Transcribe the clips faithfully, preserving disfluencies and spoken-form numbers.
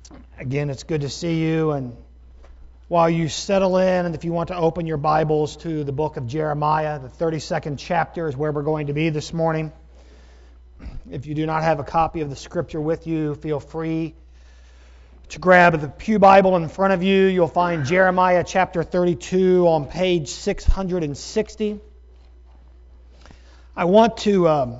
Again, it's good to see you, and while you settle in, and if you want to open your Bibles to the book of Jeremiah, the thirty-second chapter is where we're going to be this morning. If you do not have a copy of the Scripture with you, feel free to grab the Pew Bible in front of you. You'll find Jeremiah chapter thirty-two on page six hundred sixty. I want to um,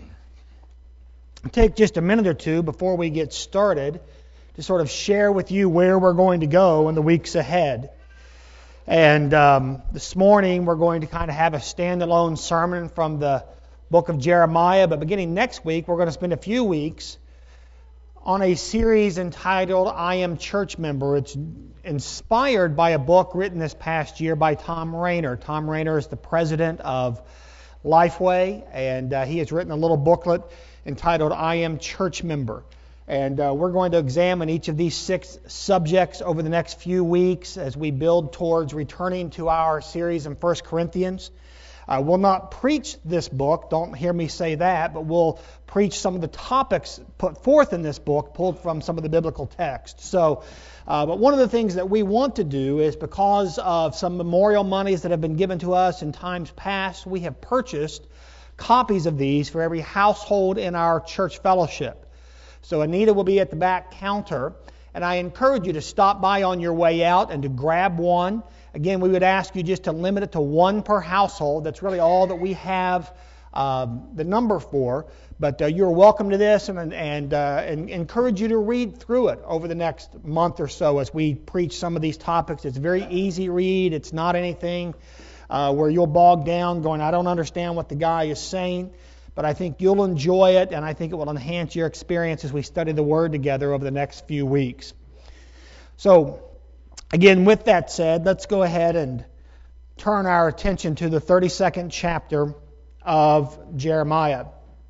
take just a minute or two before we get started to sort of share with you where we're going to go in the weeks ahead. And um, this morning we're going to kind of have a standalone sermon from the book of Jeremiah, but beginning next week we're going to spend a few weeks on a series entitled I Am Church Member. It's inspired by a book written this past year by Thom Rainer. Thom Rainer is the president of Lifeway, and uh, he has written a little booklet entitled I Am Church Member. And uh, we're going to examine each of these six subjects over the next few weeks as we build towards returning to our series in First Corinthians. I will not preach this book, don't hear me say that, but we'll preach some of the topics put forth in this book, pulled from some of the biblical text. So, uh, but one of the things that we want to do is, because of some memorial monies that have been given to us in times past, we have purchased copies of these for every household in our church fellowship. So Anita will be at the back counter, and I encourage you to stop by on your way out and to grab one. Again, we would ask you just to limit it to one per household. That's really all that we have um, the number for. But uh, you're welcome to this, and, and, uh, and encourage you to read through it over the next month or so as we preach some of these topics. It's a very easy read. It's not anything uh, where you'll bog down going, I don't understand what the guy is saying. But I think you'll enjoy it, and I think it will enhance your experience as we study the Word together over the next few weeks. So, again, with that said, let's go ahead and turn our attention to the thirty-second chapter of Jeremiah.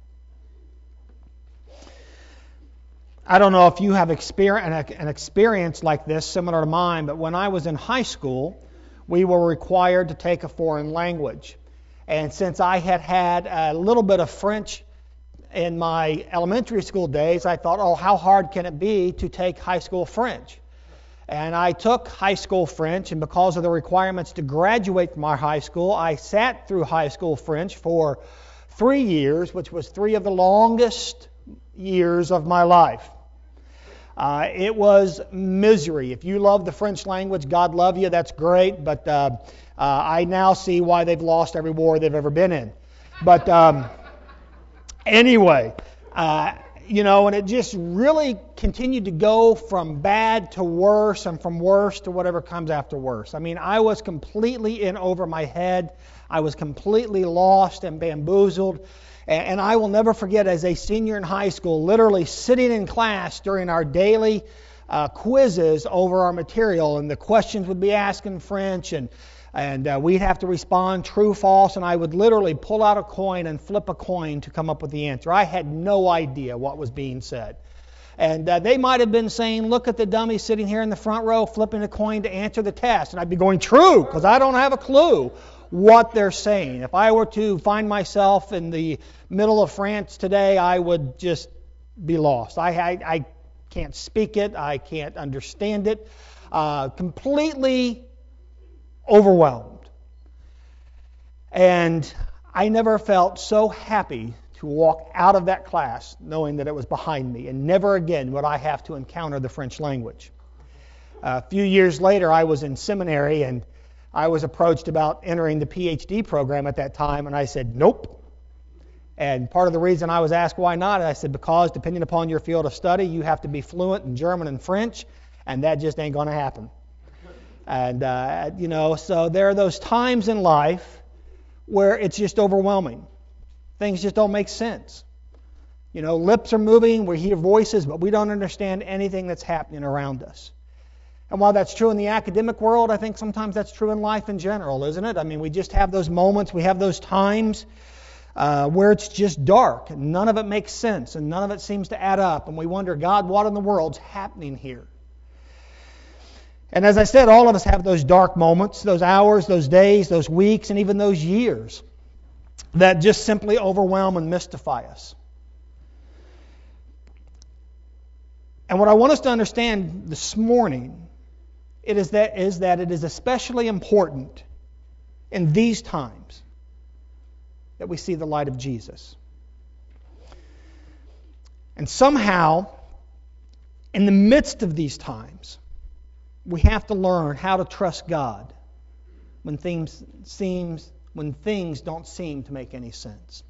I don't know if you have an experience like this similar to mine, but when I was in high school, we were required to take a foreign language. And since I had had a little bit of French in my elementary school days, I thought, oh, how hard can it be to take high school French? And I took high school French, and because of the requirements to graduate from our high school, I sat through high school French for three years, which was three of the longest years of my life. Uh, it was misery. If you love the French language, God love you, that's great, but uh, uh, I now see why they've lost every war they've ever been in. But um, anyway, uh, you know, and it just really continued to go from bad to worse and from worse to whatever comes after worse. I mean, I was completely in over my head. I was completely lost and bamboozled. And I will never forget, as a senior in high school, literally sitting in class during our daily uh, quizzes over our material, and the questions would be asked in French, and and uh, we'd have to respond true, false, and I would literally pull out a coin and flip a coin to come up with the answer. I had no idea what was being said. And uh, they might have been saying, look at the dummy sitting here in the front row flipping a coin to answer the test. And I'd be going, true, because I don't have a clue what they're saying. If I were to find myself in the middle of France today, I would just be lost. I, I, I can't speak it. I can't understand it. Uh, completely overwhelmed. And I never felt so happy to walk out of that class knowing that it was behind me, and never again would I have to encounter the French language. Uh, a few years later, I was in seminary, and I was approached about entering the P H D program at that time, and I said, nope. And part of the reason I was asked why not, I said, because depending upon your field of study, you have to be fluent in German and French, and that just ain't going to happen. And, uh, you know, so there are those times in life where it's just overwhelming. Things just don't make sense. You know, lips are moving, we hear voices, but we don't understand anything that's happening around us. And while that's true in the academic world, I think sometimes that's true in life in general, isn't it? I mean, we just have those moments, we have those times uh, where it's just dark, and none of it makes sense, and none of it seems to add up, and we wonder, God, what in the world's happening here? And as I said, all of us have those dark moments, those hours, those days, those weeks, and even those years that just simply overwhelm and mystify us. And what I want us to understand this morning it is that, is that it is especially important in these times that we see the light of Jesus. And somehow, in the midst of these times, we have to learn how to trust God when things seems when things don't seem to make any sense.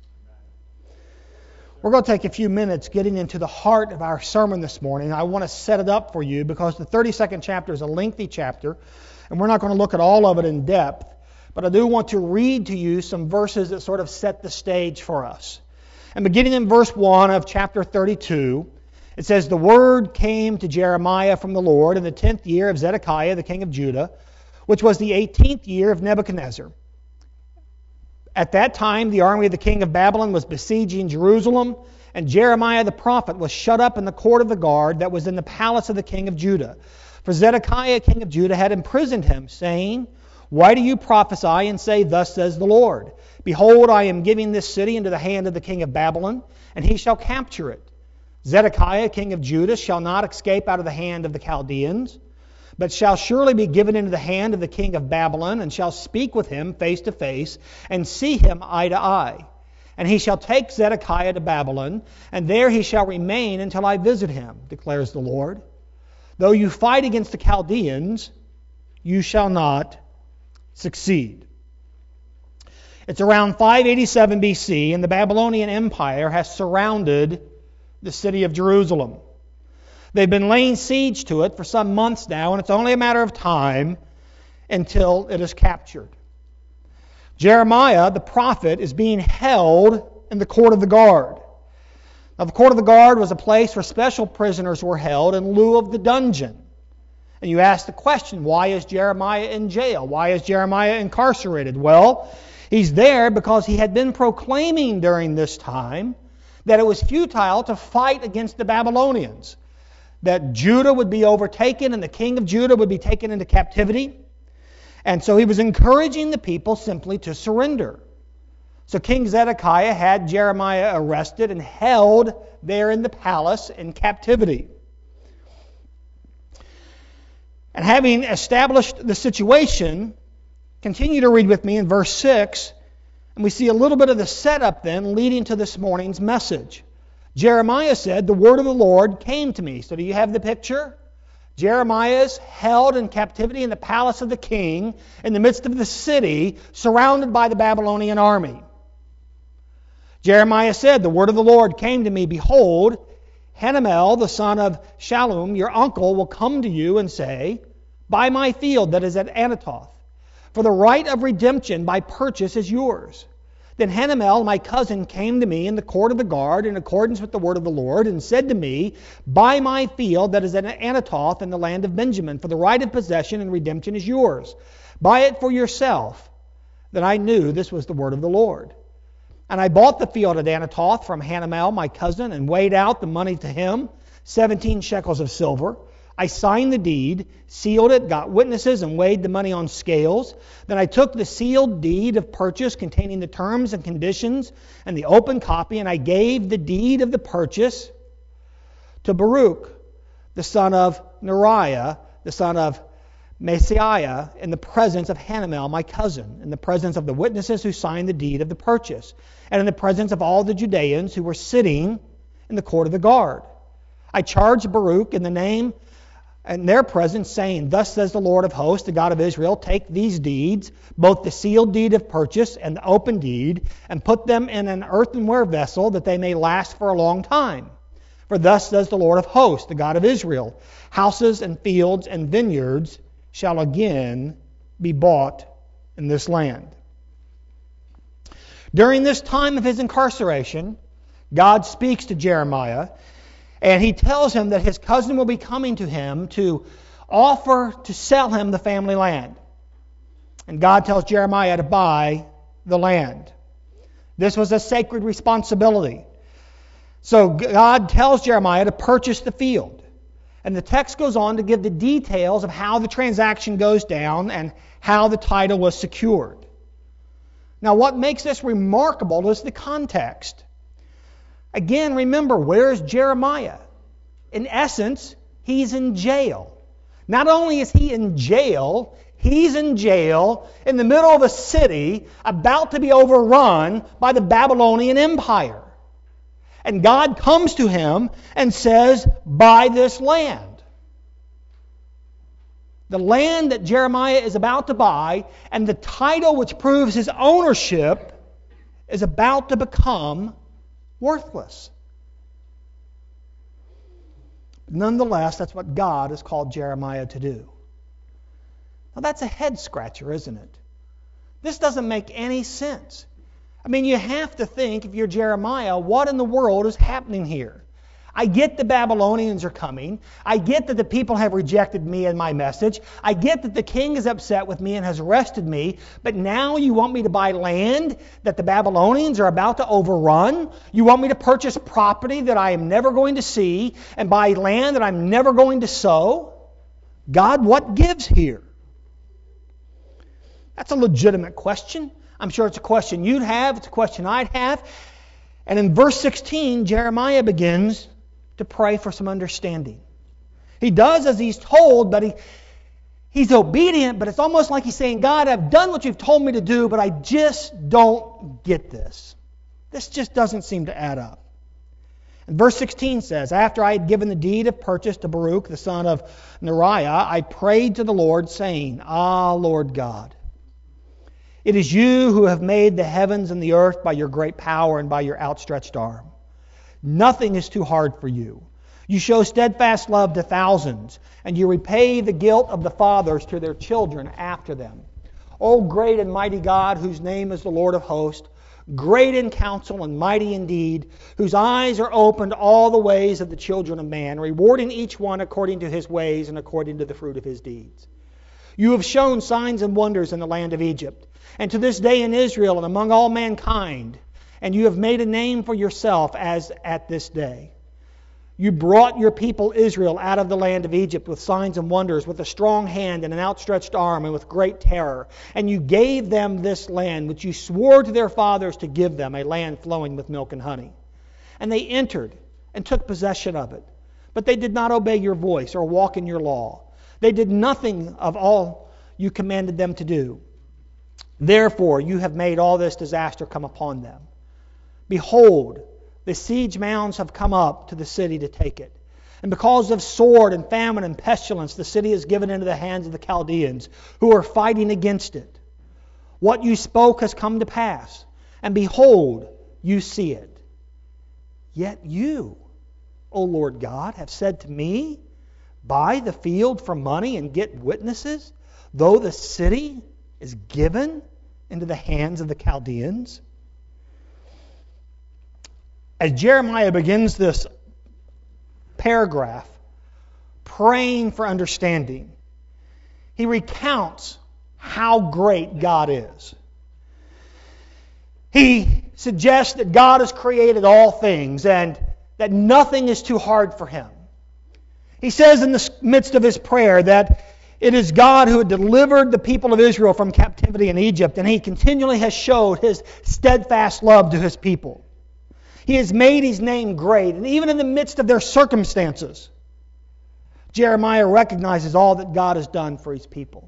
We're going to take a few minutes getting into the heart of our sermon this morning. I want to set it up for you because the thirty-second chapter is a lengthy chapter, and we're not going to look at all of it in depth, but I do want to read to you some verses that sort of set the stage for us. And beginning in verse one of chapter thirty-two, it says, "The word came to Jeremiah from the Lord in the tenth year of Zedekiah, the king of Judah, which was the eighteenth year of Nebuchadnezzar. At that time, the army of the king of Babylon was besieging Jerusalem, and Jeremiah the prophet was shut up in the court of the guard that was in the palace of the king of Judah. For Zedekiah, king of Judah, had imprisoned him, saying, 'Why do you prophesy and say, Thus says the Lord? Behold, I am giving this city into the hand of the king of Babylon, and he shall capture it. Zedekiah, king of Judah, shall not escape out of the hand of the Chaldeans, but shall surely be given into the hand of the king of Babylon, and shall speak with him face to face, and see him eye to eye. And he shall take Zedekiah to Babylon, and there he shall remain until I visit him, declares the Lord. Though you fight against the Chaldeans, you shall not succeed.'" It's around five eighty-seven B C, and the Babylonian Empire has surrounded the city of Jerusalem. They've been laying siege to it for some months now, and it's only a matter of time until it is captured. Jeremiah, the prophet, is being held in the court of the guard. Now, the court of the guard was a place where special prisoners were held in lieu of the dungeon. And you ask the question, why is Jeremiah in jail? Why is Jeremiah incarcerated? Well, he's there because he had been proclaiming during this time that it was futile to fight against the Babylonians, that Judah would be overtaken and the king of Judah would be taken into captivity. And so he was encouraging the people simply to surrender. So King Zedekiah had Jeremiah arrested and held there in the palace in captivity. And having established the situation, continue to read with me in verse six, and we see a little bit of the setup then leading to this morning's message. Jeremiah said, "The word of the Lord came to me." So do you have the picture? Jeremiah is held in captivity in the palace of the king in the midst of the city, surrounded by the Babylonian army. Jeremiah said, "The word of the Lord came to me. Behold, Hanamel, the son of Shallum, your uncle, will come to you and say, Buy my field that is at Anathoth, for the right of redemption by purchase is yours." Then Hanamel, my cousin, came to me in the court of the guard in accordance with the word of the Lord, and said to me, "Buy my field that is at Anathoth in the land of Benjamin, for the right of possession and redemption is yours. Buy it for yourself." Then I knew this was the word of the Lord. And I bought the field at Anathoth from Hanamel, my cousin, and weighed out the money to him, seventeen shekels of silver. I signed the deed, sealed it, got witnesses, and weighed the money on scales. Then I took the sealed deed of purchase containing the terms and conditions and the open copy, and I gave the deed of the purchase to Baruch, the son of Neriah, the son of Messiah, in the presence of Hanamel, my cousin, in the presence of the witnesses who signed the deed of the purchase, and in the presence of all the Judeans who were sitting in the court of the guard. I charged Baruch in the name in their presence, saying, "Thus says the Lord of hosts, the God of Israel, take these deeds, both the sealed deed of purchase and the open deed, and put them in an earthenware vessel, that they may last for a long time. For thus says the Lord of hosts, the God of Israel, houses and fields and vineyards shall again be bought in this land." During this time of his incarceration, God speaks to Jeremiah, and he tells him that his cousin will be coming to him to offer to sell him the family land. And God tells Jeremiah to buy the land. This was a sacred responsibility. So God tells Jeremiah to purchase the field. And the text goes on to give the details of how the transaction goes down and how the title was secured. Now, what makes this remarkable is the context. Again, remember, where is Jeremiah? in essence, he's in jail. Not only is he in jail, he's in jail in the middle of a city about to be overrun by the Babylonian Empire. And God comes to him and says, buy this land. The land that Jeremiah is about to buy, and the title which proves his ownership, is about to become worthless. Nonetheless, that's what God has called Jeremiah to do. Now that's a head scratcher, isn't it? This doesn't make any sense. I mean, you have to think, if you're Jeremiah, what in the world is happening here? I get the Babylonians are coming. I get that the people have rejected me and my message. I get that the king is upset with me and has arrested me. But now you want me to buy land that the Babylonians are about to overrun? You want me to purchase property that I am never going to see and buy land that I'm never going to sow? God, what gives here? That's a legitimate question. I'm sure it's a question you'd have. It's a question I'd have. And in verse sixteen, Jeremiah begins to pray for some understanding. He does as he's told, but he he's obedient, but it's almost like he's saying, God, I've done what you've told me to do, but I just don't get this. This just doesn't seem to add up. And verse sixteen says, after I had given the deed of purchase to Baruch, the son of Neriah, I prayed to the Lord, saying, Ah, Lord God, it is you who have made the heavens and the earth by your great power and by your outstretched arm. Nothing is too hard for you. You show steadfast love to thousands, and you repay the guilt of the fathers to their children after them. O great and mighty God, whose name is the Lord of hosts, great in counsel and mighty in deed, whose eyes are opened all the ways of the children of man, rewarding each one according to his ways and according to the fruit of his deeds. You have shown signs and wonders in the land of Egypt, and to this day in Israel and among all mankind, and you have made a name for yourself as at this day. You brought your people Israel out of the land of Egypt with signs and wonders, with a strong hand and an outstretched arm and with great terror. And you gave them this land, which you swore to their fathers to give them, a land flowing with milk and honey. And they entered and took possession of it. But they did not obey your voice or walk in your law. They did nothing of all you commanded them to do. Therefore, you have made all this disaster come upon them. Behold, the siege mounds have come up to the city to take it. And because of sword and famine and pestilence, the city is given into the hands of the Chaldeans, who are fighting against it. What you spoke has come to pass, and behold, you see it. Yet you, O Lord God, have said to me, buy the field for money and get witnesses, though the city is given into the hands of the Chaldeans. As Jeremiah begins this paragraph, praying for understanding, he recounts how great God is. He suggests that God has created all things and that nothing is too hard for Him. He says in the midst of his prayer that it is God who had delivered the people of Israel from captivity in Egypt, and He continually has showed His steadfast love to His people. He has made His name great, and even in the midst of their circumstances, Jeremiah recognizes all that God has done for His people.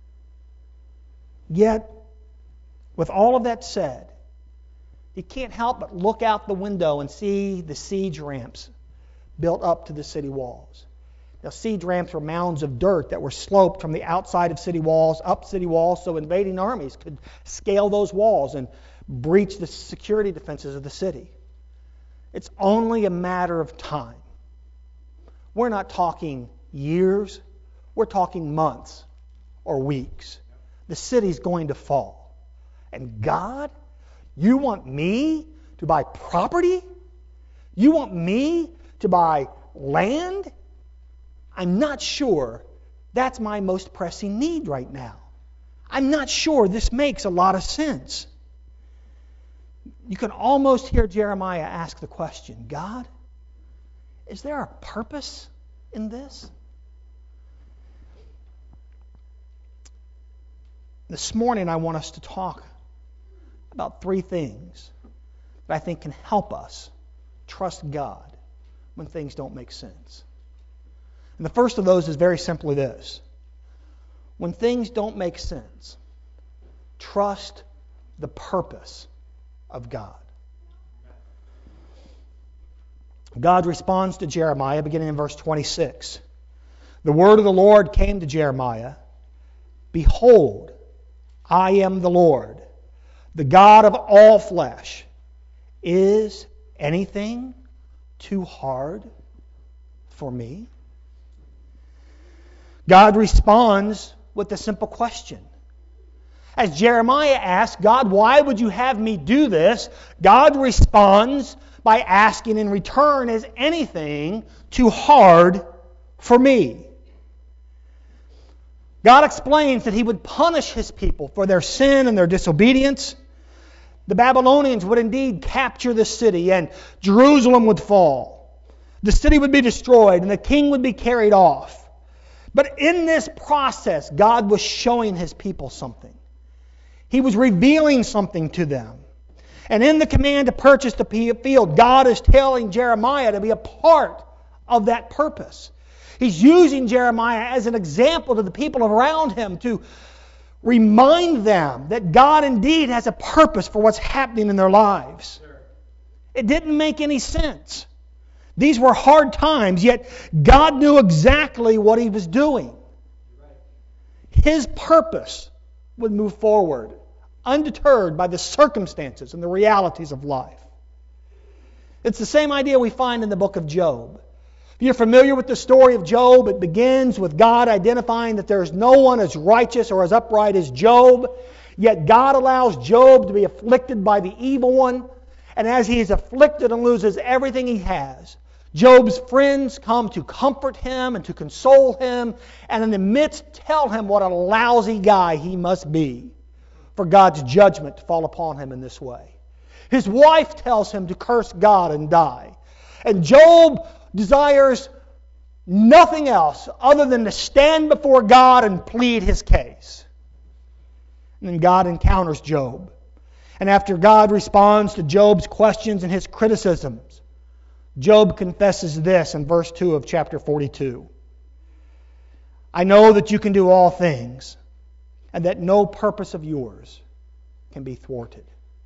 Yet, with all of that said, he can't help but look out the window and see the siege ramps built up to the city walls. Now, siege ramps were mounds of dirt that were sloped from the outside of city walls up city walls so invading armies could scale those walls and breach the security defenses of the city. It's only a matter of time. We're not talking years. We're talking months or weeks. The city's going to fall. And God, you want me to buy property? You want me to buy land? I'm not sure that's my most pressing need right now. I'm not sure this makes a lot of sense. You can almost hear Jeremiah ask the question, God, is there a purpose in this? This morning I want us to talk about three things that I think can help us trust God when things don't make sense. And the first of those is very simply this. When things don't make sense, trust the purpose of God. God responds to Jeremiah beginning in verse twenty-six. The word of the Lord came to Jeremiah. Behold, I am the Lord, the God of all flesh. Is anything too hard for me? God responds with a simple question. As Jeremiah asks, God, why would you have me do this? God responds by asking in return, is anything too hard for me? God explains that He would punish His people for their sin and their disobedience. The Babylonians would indeed capture the city and Jerusalem would fall. The city would be destroyed and the king would be carried off. But in this process, God was showing His people something. He was revealing something to them. And in the command to purchase the field, God is telling Jeremiah to be a part of that purpose. He's using Jeremiah as an example to the people around him to remind them that God indeed has a purpose for what's happening in their lives. It didn't make any sense. These were hard times, yet God knew exactly what He was doing. His purpose would move forward, undeterred by the circumstances and the realities of life. It's the same idea we find in the book of Job. If you're familiar with the story of Job, it begins with God identifying that there is no one as righteous or as upright as Job. Yet God allows Job to be afflicted by the evil one. And as he is afflicted and loses everything he has, Job's friends come to comfort him and to console him. And in the midst tell him what a lousy guy he must be for God's judgment to fall upon him in this way. His wife tells him to curse God and die. And Job desires nothing else other than to stand before God and plead his case. And then God encounters Job. And after God responds to Job's questions and his criticisms, Job confesses this in verse two of chapter forty-two. I know that you can do all things, and that no purpose of yours can be thwarted.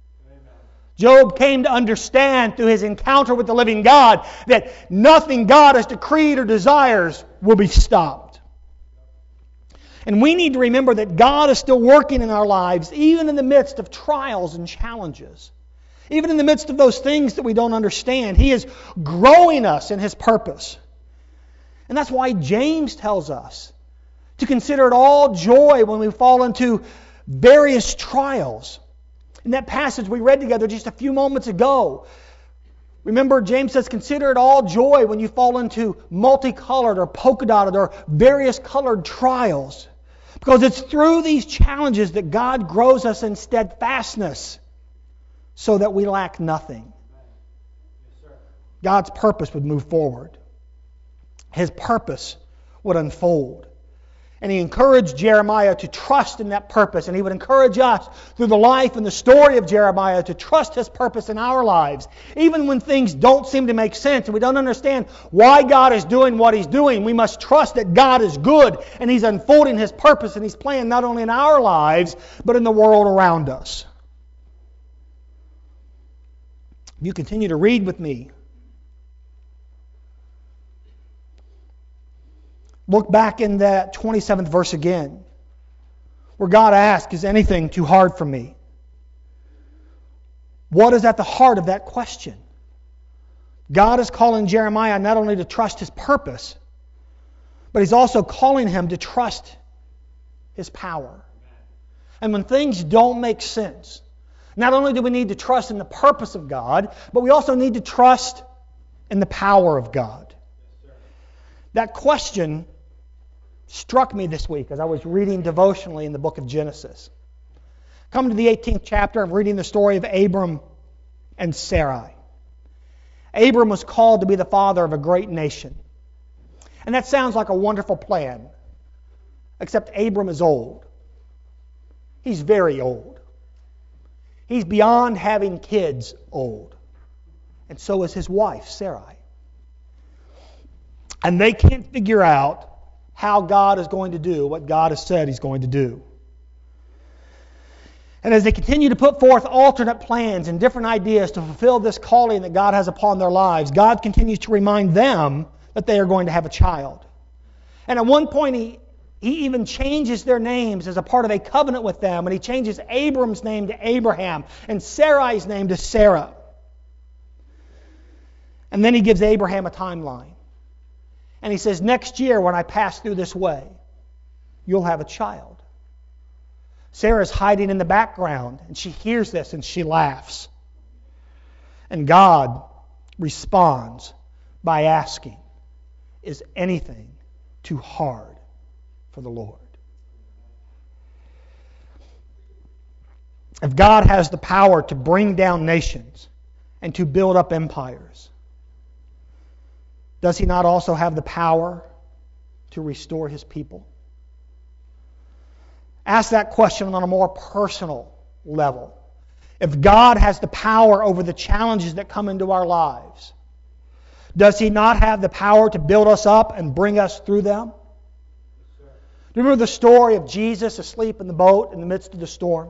Job came to understand through his encounter with the living God that nothing God has decreed or desires will be stopped. And we need to remember that God is still working in our lives, even in the midst of trials and challenges. Even in the midst of those things that we don't understand. He is growing us in His purpose. And that's why James tells us to consider it all joy when we fall into various trials. In that passage we read together just a few moments ago, remember James says, consider it all joy when you fall into multicolored or polka dotted or various colored trials. Because it's through these challenges that God grows us in steadfastness so that we lack nothing. God's purpose would move forward. His purpose would unfold. And He encouraged Jeremiah to trust in that purpose. And He would encourage us through the life and the story of Jeremiah to trust His purpose in our lives. Even when things don't seem to make sense and we don't understand why God is doing what He's doing, we must trust that God is good and He's unfolding His purpose and He's playing not only in our lives, but in the world around us. If you continue to read with me, look back in that twenty-seventh verse again, where God asks, is anything too hard for me? What is at the heart of that question? God is calling Jeremiah not only to trust His purpose, but He's also calling him to trust His power. And when things don't make sense, not only do we need to trust in the purpose of God, but we also need to trust in the power of God. That question struck me this week as I was reading devotionally in the book of Genesis. Come to the eighteenth chapter, I'm reading the story of Abram and Sarai. Abram was called to be the father of a great nation. And that sounds like a wonderful plan, except Abram is old. He's very old. He's beyond having kids old. And so is his wife, Sarai. And they can't figure out how God is going to do what God has said He's going to do. And as they continue to put forth alternate plans and different ideas to fulfill this calling that God has upon their lives, God continues to remind them that they are going to have a child. And at one point, He, he even changes their names as a part of a covenant with them. And He changes Abram's name to Abraham and Sarai's name to Sarah. And then He gives Abraham a timeline. And He says, next year when I pass through this way, you'll have a child. Sarah's hiding in the background, and she hears this and she laughs. And God responds by asking, is anything too hard for the Lord? If God has the power to bring down nations and to build up empires, does He not also have the power to restore His people? Ask that question on a more personal level. If God has the power over the challenges that come into our lives, does He not have the power to build us up and bring us through them? Do you remember the story of Jesus asleep in the boat in the midst of the storm?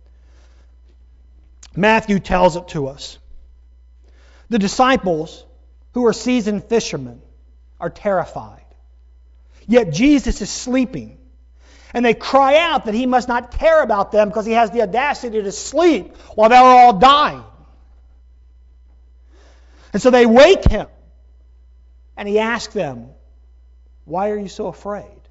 Matthew tells it to us. The disciples, who are seasoned fishermen, are terrified. Yet Jesus is sleeping. And they cry out that He must not care about them because He has the audacity to sleep while they're all dying. And so they wake Him. And He asks them, why are you so afraid?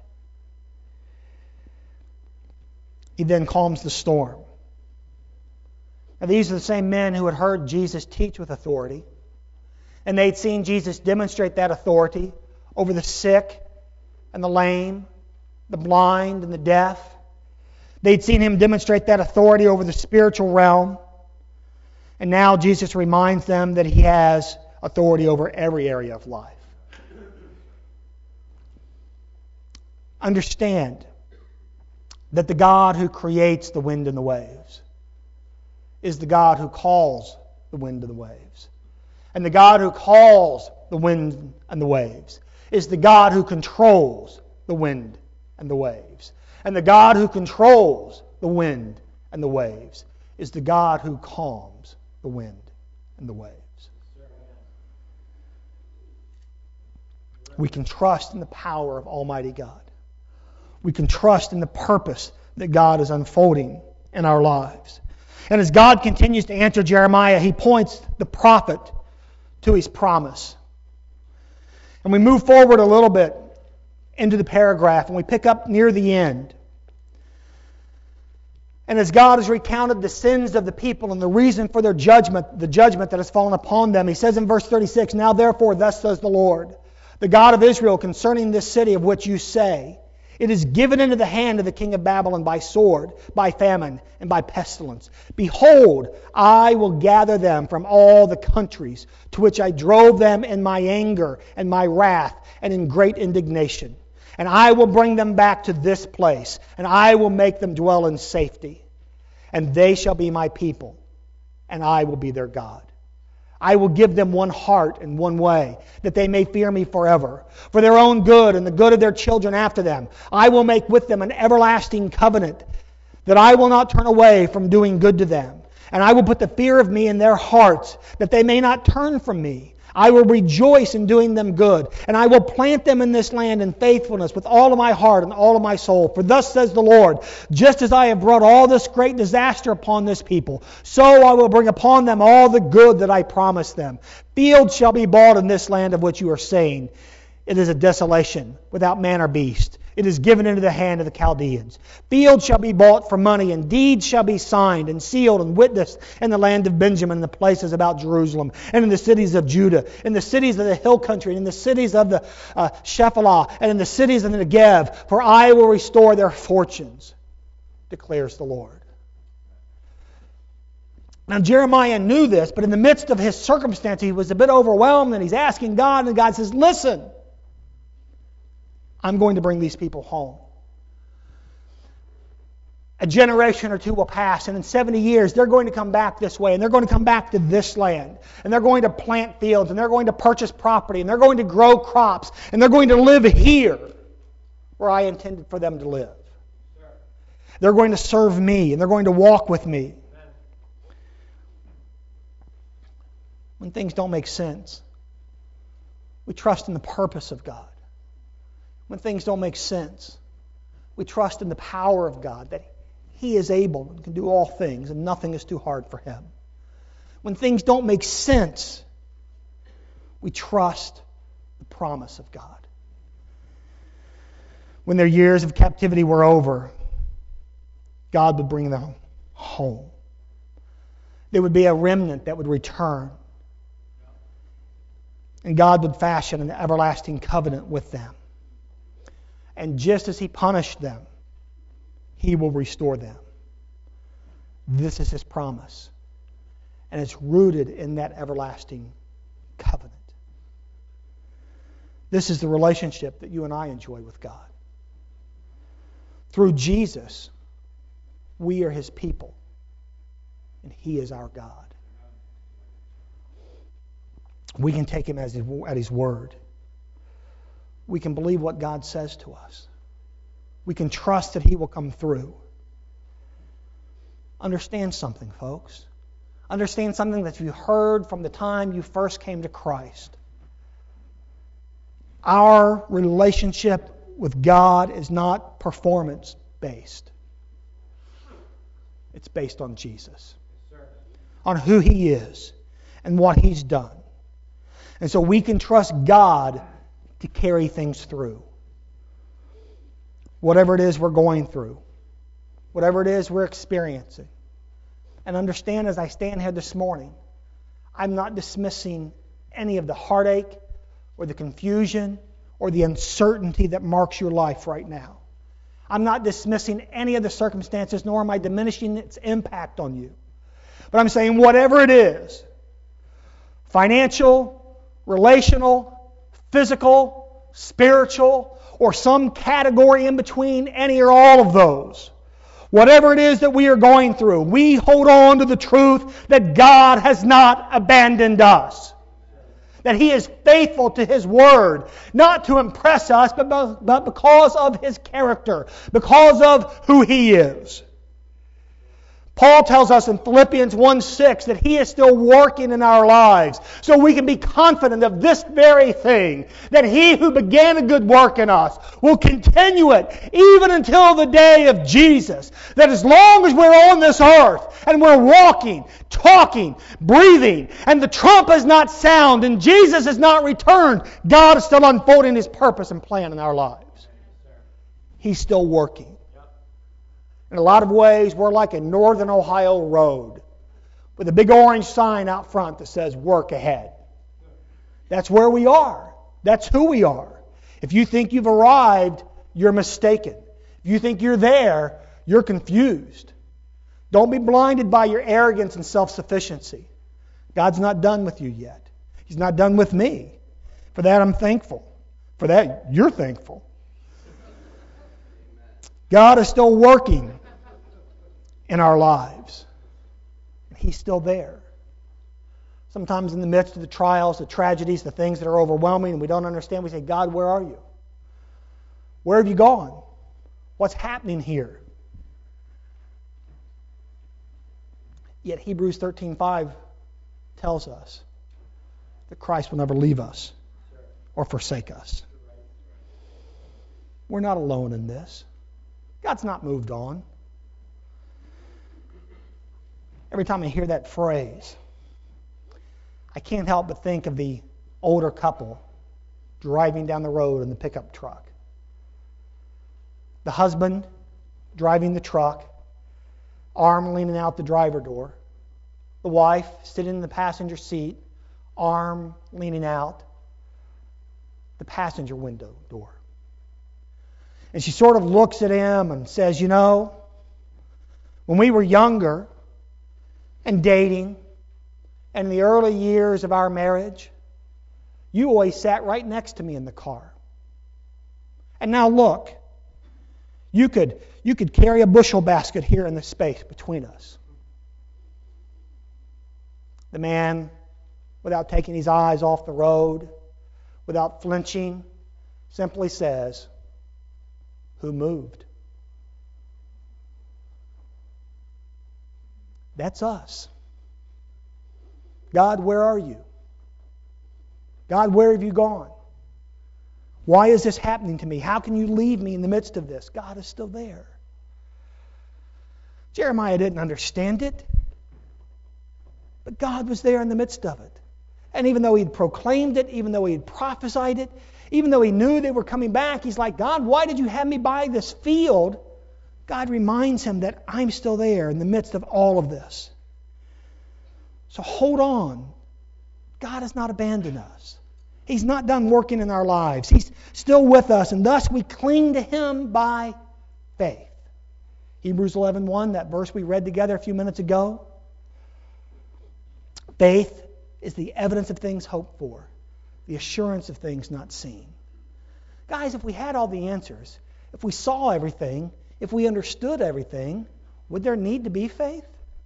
He then calms the storm. Now, these are the same men who had heard Jesus teach with authority. And they'd seen Jesus demonstrate that authority over the sick and the lame, the blind and the deaf. They'd seen Him demonstrate that authority over the spiritual realm. And now Jesus reminds them that He has authority over every area of life. Understand that the God who creates the wind and the waves is the God who calls the wind and the waves. And the God who calls the wind and the waves is the God who controls the wind and the waves. And the God who controls the wind and the waves is the God who calms the wind and the waves. We can trust in the power of Almighty God. We can trust in the purpose that God is unfolding in our lives. And as God continues to answer Jeremiah, He points the prophet to his promise. And we move forward a little bit into the paragraph, and we pick up near the end. And as God has recounted the sins of the people and the reason for their judgment, the judgment that has fallen upon them, He says in verse thirty-six, now therefore thus says the Lord, the God of Israel, concerning this city of which you say, it is given into the hand of the king of Babylon by sword, by famine, and by pestilence. Behold, I will gather them from all the countries to which I drove them in my anger and my wrath and in great indignation. And I will bring them back to this place, and I will make them dwell in safety. And they shall be my people, and I will be their God. I will give them one heart and one way, that they may fear me forever. For their own good and the good of their children after them, I will make with them an everlasting covenant, that I will not turn away from doing good to them. And I will put the fear of me in their hearts, that they may not turn from me. I will rejoice in doing them good, and I will plant them in this land in faithfulness with all of my heart and all of my soul. For thus says the Lord, just as I have brought all this great disaster upon this people, so I will bring upon them all the good that I promised them. Fields shall be bought in this land of which you are saying, it is a desolation without man or beast. It is given into the hand of the Chaldeans. Fields shall be bought for money, and deeds shall be signed and sealed and witnessed in the land of Benjamin, in the places about Jerusalem, and in the cities of Judah, in the cities of the hill country, and in the cities of the uh, Shephelah, and in the cities of the Negev, for I will restore their fortunes, declares the Lord. Now Jeremiah knew this, but in the midst of his circumstance, he was a bit overwhelmed, and he's asking God, and God says, listen, I'm going to bring these people home. a generation or two will pass, and in seventy years, they're going to come back this way, and they're going to come back to this land, and they're going to plant fields, and they're going to purchase property, and they're going to grow crops, and they're going to live here where I intended for them to live. They're going to serve me, and they're going to walk with me. When things don't make sense, we trust in the purpose of God. When things don't make sense, we trust in the power of God, that He is able and can do all things, and nothing is too hard for Him. When things don't make sense, we trust the promise of God. When their years of captivity were over, God would bring them home. There would be a remnant that would return. And God would fashion an everlasting covenant with them. And just as He punished them, He will restore them. This is His promise. And it's rooted in that everlasting covenant. This is the relationship that you and I enjoy with God. Through Jesus, we are His people. And He is our God. We can take Him as his, at His word. We can believe what God says to us. We can trust that He will come through. Understand something, folks. Understand something that you heard from the time you first came to Christ. Our relationship with God is not performance-based. It's based on Jesus. On who He is and what He's done. And so we can trust God to carry things through. Whatever it is we're going through. Whatever it is we're experiencing. And understand, as I stand here this morning, I'm not dismissing any of the heartache or the confusion or the uncertainty that marks your life right now. I'm not dismissing any of the circumstances, nor am I diminishing its impact on you. But I'm saying whatever it is, financial, relational, physical, spiritual, or some category in between, any or all of those. Whatever it is that we are going through, we hold on to the truth that God has not abandoned us. That He is faithful to His Word, not to impress us, but, but because of His character, because of who He is. Paul tells us in Philippians one six that He is still working in our lives. So we can be confident of this very thing, that He who began a good work in us will continue it even until the day of Jesus. That as long as we're on this earth and we're walking, talking, breathing, and the trump has not sounded and Jesus has not returned, God is still unfolding His purpose and plan in our lives. He's still working. In a lot of ways, we're like a northern Ohio road with a big orange sign out front that says, work ahead. That's where we are. That's who we are. If you think you've arrived, you're mistaken. If you think you're there, you're confused. Don't be blinded by your arrogance and self-sufficiency. God's not done with you yet. He's not done with me. For that, I'm thankful. For that, you're thankful. God is still working in our lives. He's still there. Sometimes in the midst of the trials, the tragedies, the things that are overwhelming and we don't understand, we say, God, where are you? Where have you gone? What's happening here? Yet Hebrews thirteen five tells us that Christ will never leave us or forsake us. We're not alone in this. God's not moved on. Every time I hear that phrase, I can't help but think of the older couple driving down the road in the pickup truck. The husband driving the truck, arm leaning out the driver door. The wife sitting in the passenger seat, arm leaning out the passenger window door. And she sort of looks at him and says, you know, when we were younger and dating and in the early years of our marriage, you always sat right next to me in the car. And now look, You could, you could carry a bushel basket here in the space between us. The man, without taking his eyes off the road, without flinching, simply says, "Who moved?" That's us. God, where are you? God, where have you gone? Why is this happening to me? How can you leave me in the midst of this? God is still there. Jeremiah didn't understand it, but God was there in the midst of it. And even though he'd proclaimed it, even though he'd prophesied it, even though he knew they were coming back, he's like, "God, why did you have me buy this field?" God reminds him that I'm still there in the midst of all of this. So hold on. God has not abandoned us. He's not done working in our lives. He's still with us, and thus we cling to Him by faith. Hebrews eleven one, that verse we read together a few minutes ago. Faith is the evidence of things hoped for, the assurance of things not seen. Guys, if we had all the answers, if we saw everything, if we understood everything, would there need to be faith?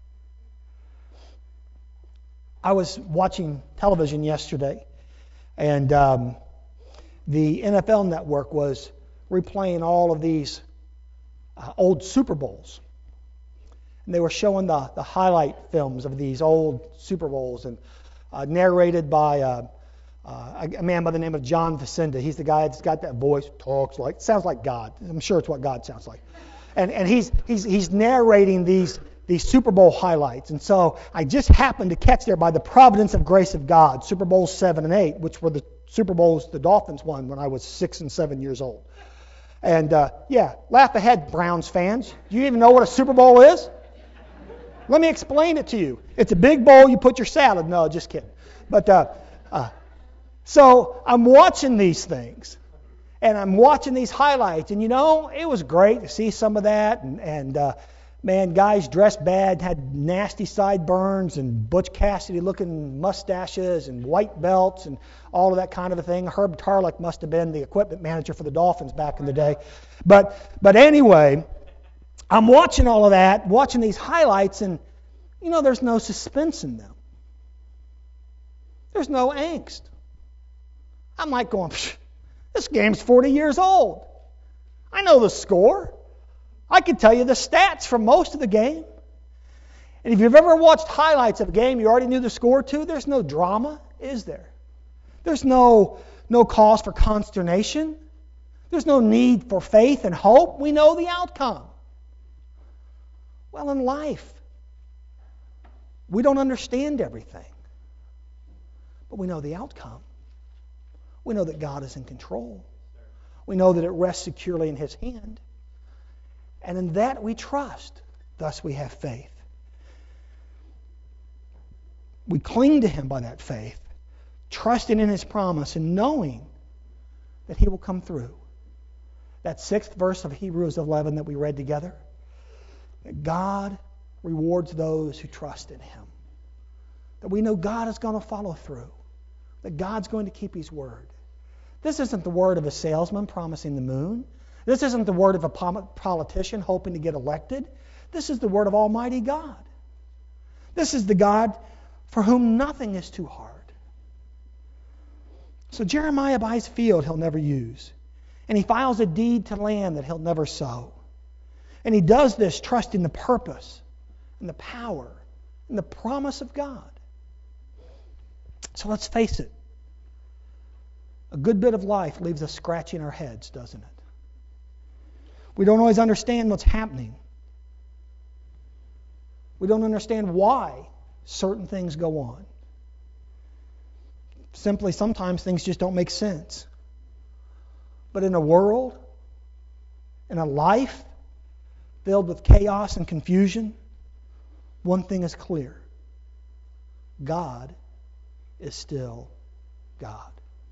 I was watching television yesterday, and um, the N F L Network was replaying all of these uh, old Super Bowls. And they were showing the, the highlight films of these old Super Bowls, and uh, narrated by uh, uh, a man by the name of John Facenda. He's the guy that's got that voice, talks like, sounds like God. I'm sure it's what God sounds like. And and he's he's he's narrating these these Super Bowl highlights. And so I just happened to catch there by the providence of grace of God, Super Bowls seven and eight, which were the Super Bowls the Dolphins won when I was six and seven years old. And uh, yeah, laugh ahead, Browns fans. Do you even know what a Super Bowl is? Let me explain it to you. It's a big bowl, you put your salad. No, just kidding. But uh, uh, so I'm watching these things. And I'm watching these highlights. And you know, it was great to see some of that. And, and uh, man, guys dressed bad, had nasty sideburns and Butch Cassidy looking mustaches and white belts and all of that kind of a thing. Herb Tarlick must have been the equipment manager for the Dolphins back in the day. But but anyway, I'm watching all of that, watching these highlights, and you know, there's no suspense in them. There's no angst. I'm like going, Psh, this game's forty years old. I know the score. I can tell you the stats from most of the game. And if you've ever watched highlights of a game you already knew the score to, there's no drama, is there? There's no, no cause for consternation. There's no need for faith and hope. We know the outcome. Well, in life, we don't understand everything, but we know the outcome. We know that God is in control. We know that it rests securely in His hand. And in that we trust. Thus we have faith. We cling to Him by that faith, trusting in His promise and knowing that He will come through. That sixth verse of Hebrews eleven that we read together, that God rewards those who trust in Him. That we know God is going to follow through. That God's going to keep His word. This isn't the word of a salesman promising the moon. This isn't the word of a politician hoping to get elected. This is the word of Almighty God. This is the God for whom nothing is too hard. So Jeremiah buys field he'll never use. And he files a deed to land that he'll never sow. And he does this trusting the purpose and the power and the promise of God. So let's face it. A good bit of life leaves us scratching our heads, doesn't it? We don't always understand what's happening. We don't understand why certain things go on. Simply, sometimes things just don't make sense. But in a world, in a life filled with chaos and confusion, one thing is clear. God is still God.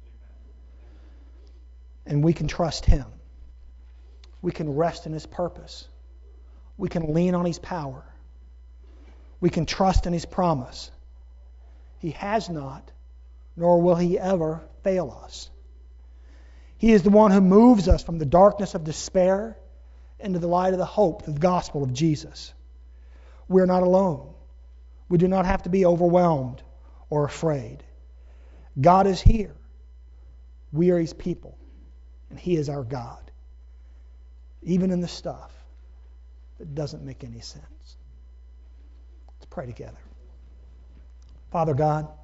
And we can trust Him. We can rest in His purpose. We can lean on His power. We can trust in His promise. He has not, nor will He ever fail us. He is the one who moves us from the darkness of despair into the light of the hope of the gospel of Jesus. We're not alone. We do not have to be overwhelmed or afraid. God is here. We are His people, and He is our God, even in the stuff that doesn't make any sense. Let's pray together. Father God,